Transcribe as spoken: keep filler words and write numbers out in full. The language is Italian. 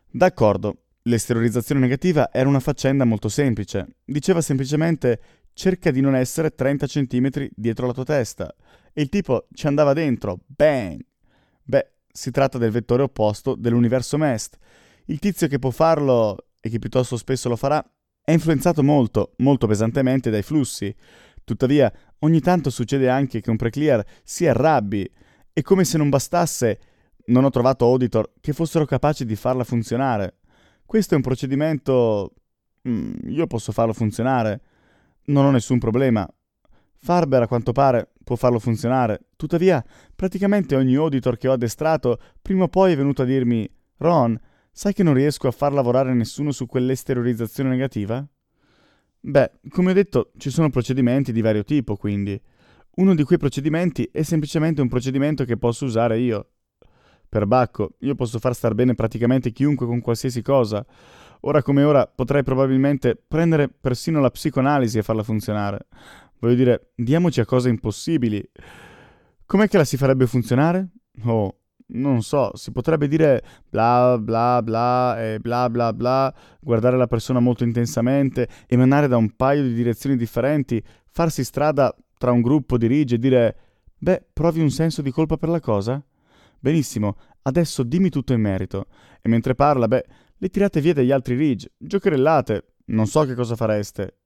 D'accordo, l'esteriorizzazione negativa era una faccenda molto semplice. Diceva semplicemente cerca di non essere trenta centimetri dietro la tua testa. E il tipo ci andava dentro, bang! Beh, si tratta del vettore opposto dell'universo M E S T. Il tizio che può farlo, e che piuttosto spesso lo farà, è influenzato molto, molto pesantemente dai flussi. Tuttavia, ogni tanto succede anche che un preclear si arrabbi, e come se non bastasse, non ho trovato auditor che fossero capaci di farla funzionare. Questo è un procedimento... mm, io posso farlo funzionare. Non ho nessun problema. Farber, a quanto pare, può farlo funzionare. Tuttavia, praticamente ogni auditor che ho addestrato prima o poi è venuto a dirmi «Ron, sai che non riesco a far lavorare nessuno su quell'esteriorizzazione negativa?» Beh, come ho detto, ci sono procedimenti di vario tipo, quindi. Uno di quei procedimenti è semplicemente un procedimento che posso usare io. Perbacco, io posso far star bene praticamente chiunque con qualsiasi cosa. Ora come ora potrei probabilmente prendere persino la psicoanalisi e farla funzionare. Voglio dire, diamoci a cose impossibili. Com'è che la si farebbe funzionare? Oh, non so, si potrebbe dire bla bla bla e bla bla bla, guardare la persona molto intensamente, emanare da un paio di direzioni differenti, farsi strada tra un gruppo di rigi e dire beh, provi un senso di colpa per la cosa? Benissimo, adesso dimmi tutto in merito. E mentre parla, beh, le tirate via dagli altri ridge, giocherellate, non so che cosa fareste.